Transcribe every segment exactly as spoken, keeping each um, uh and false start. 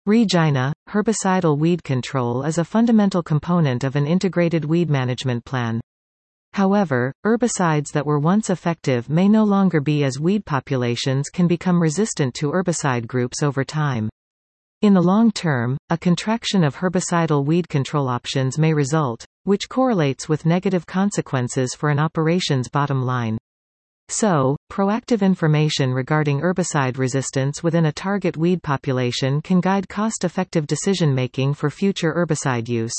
Regina, herbicidal weed control is a fundamental component of an integrated weed management plan. However, herbicides that were once effective may no longer be, as weed populations can become resistant to herbicide groups over time. In the long term, a contraction of herbicidal weed control options may result, which correlates with negative consequences for an operation's bottom line. So, proactive information regarding herbicide resistance within a target weed population can guide cost-effective decision-making for future herbicide use.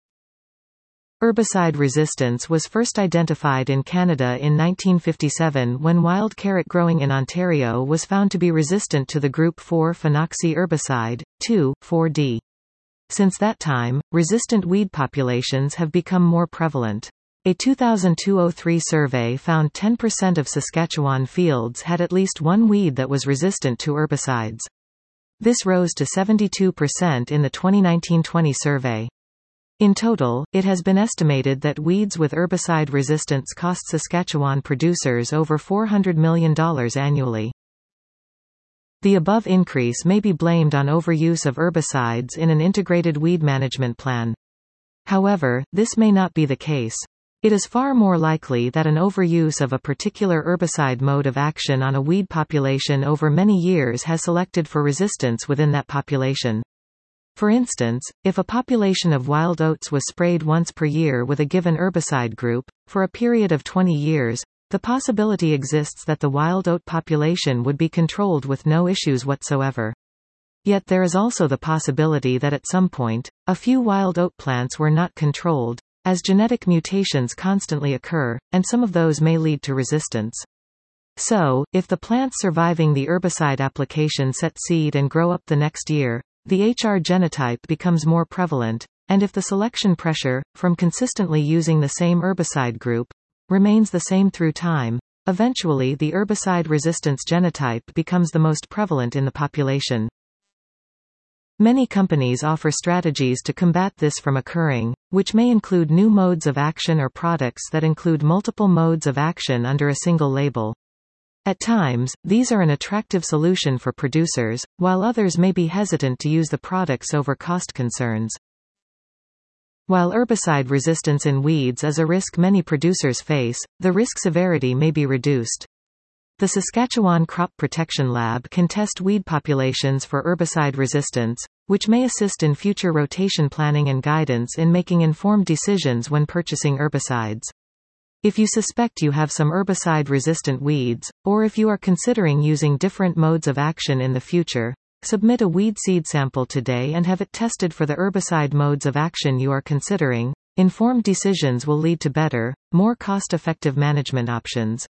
Herbicide resistance was first identified in Canada in nineteen fifty-seven when wild carrot growing in Ontario was found to be resistant to the group four phenoxy herbicide, two four D. Since that time, resistant weed populations have become more prevalent. A two thousand two oh three survey found ten percent of Saskatchewan fields had at least one weed that was resistant to herbicides. This rose to seventy-two percent in the twenty nineteen twenty survey. In total, it has been estimated that weeds with herbicide resistance cost Saskatchewan producers over four hundred million dollars annually. The above increase may be blamed on overuse of herbicides in an integrated weed management plan. However, this may not be the case. It is far more likely that an overuse of a particular herbicide mode of action on a weed population over many years has selected for resistance within that population. For instance, if a population of wild oats was sprayed once per year with a given herbicide group, for a period of twenty years, the possibility exists that the wild oat population would be controlled with no issues whatsoever. Yet there is also the possibility that at some point, a few wild oat plants were not controlled, as genetic mutations constantly occur, and some of those may lead to resistance. So, if the plants surviving the herbicide application set seed and grow up the next year, the H R genotype becomes more prevalent, and if the selection pressure, from consistently using the same herbicide group, remains the same through time, eventually the herbicide resistance genotype becomes the most prevalent in the population. Many companies offer strategies to combat this from occurring, which may include new modes of action or products that include multiple modes of action under a single label. At times, these are an attractive solution for producers, while others may be hesitant to use the products over cost concerns. While herbicide resistance in weeds is a risk many producers face, the risk severity may be reduced. The Saskatchewan Crop Protection Lab can test weed populations for herbicide resistance, which may assist in future rotation planning and guidance in making informed decisions when purchasing herbicides. If you suspect you have some herbicide-resistant weeds, or if you are considering using different modes of action in the future, submit a weed seed sample today and have it tested for the herbicide modes of action you are considering. Informed decisions will lead to better, more cost-effective management options.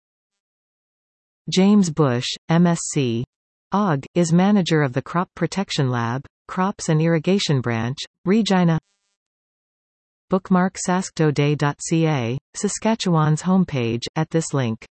James Bush, M S C, O G, is manager of the Crop Protection Lab, Crops and Irrigation Branch, Regina. Bookmark sasktoday dot c a, Saskatchewan's homepage, at this link.